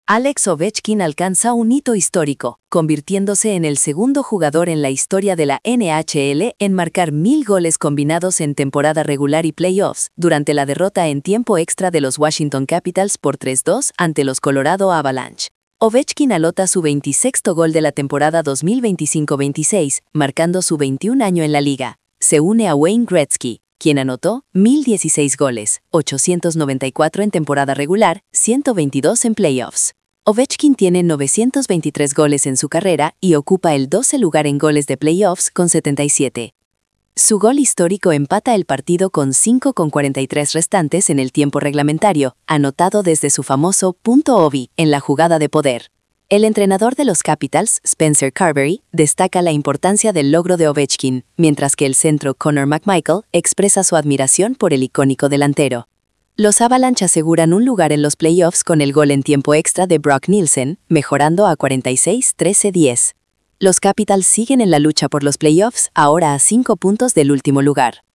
Alex Ovechkin alcanza un hito histórico, convirtiéndose en el segundo jugador en la historia de la NHL en marcar 1000 goles combinados en temporada regular y playoffs, durante la derrota en tiempo extra de los Washington Capitals por 3-2 ante los Colorado Avalanche. Ovechkin anota su 26º gol de la temporada 2025-26, marcando su 21 año en la liga. Se une a Wayne Gretzky, quien anotó 1016 goles, 894 en temporada regular, 122 en playoffs. Ovechkin tiene 923 goles en su carrera y ocupa el 12 lugar en goles de playoffs con 77. Su gol histórico empata el partido con 5:43 restantes en el tiempo reglamentario, anotado desde su famoso punto Ovi en la jugada de poder. El entrenador de los Capitals, Spencer Carbery, destaca la importancia del logro de Ovechkin, mientras que el centro Connor McMichael expresa su admiración por el icónico delantero. Los Avalanche aseguran un lugar en los playoffs con el gol en tiempo extra de Brock Nielsen, mejorando a 46-13-10. Los Capitals siguen en la lucha por los playoffs, ahora a 5 puntos del último lugar.